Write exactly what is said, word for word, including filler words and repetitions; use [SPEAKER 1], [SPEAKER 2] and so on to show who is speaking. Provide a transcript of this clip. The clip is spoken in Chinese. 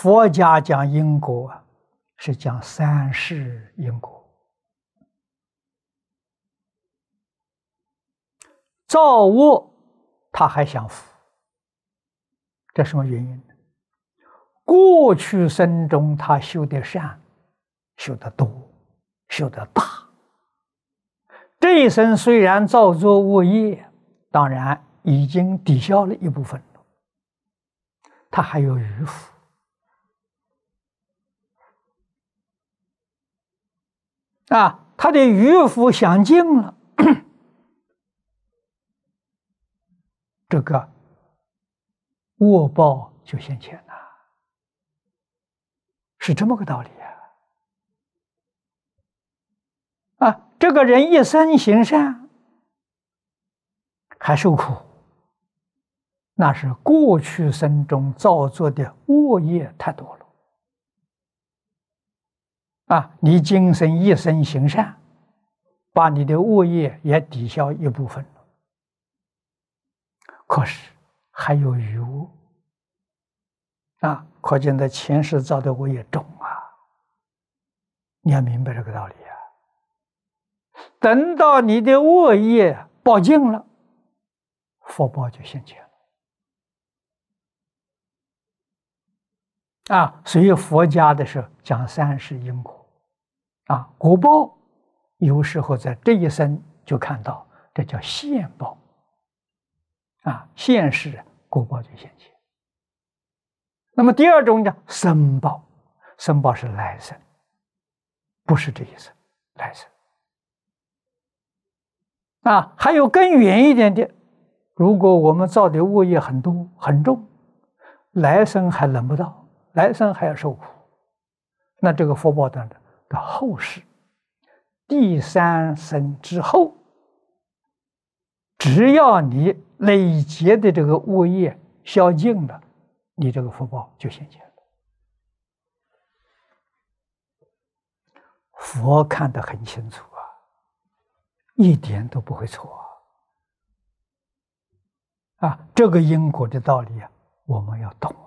[SPEAKER 1] 佛家讲因果啊，是讲三世因果。造恶他还享福，这什么原因呢？过去生中他修的善，修得多，修得大。这一生虽然造作恶业，当然已经抵消了一部分了，他还有余福。啊，他的余福享尽了，这个恶报就现前了，是这么个道理啊！啊，这个人一生行善，还受苦，那是过去生中造作的恶业太多了。啊，你今生一生行善，把你的恶业也抵消一部分了，可是还有余恶啊，可见在前世造的恶业重啊，你要明白这个道理啊。等到你的恶业报尽了，福报就现前了啊。所以佛家的是讲三世因果啊，果报有时候在这一生就看到，这叫现报啊，现世果报就现前。那么第二种叫生报，生报是来生，不是这一生，来生啊。还有更远一点的，如果我们造的恶业很多很重，来生还轮不到，来生还要受苦，那这个福报的的后世第三生之后，只要你累劫的这个恶业消尽了，你这个福报就现前了。佛看得很清楚啊，一点都不会错啊！啊，这个因果的道理啊，我们要懂。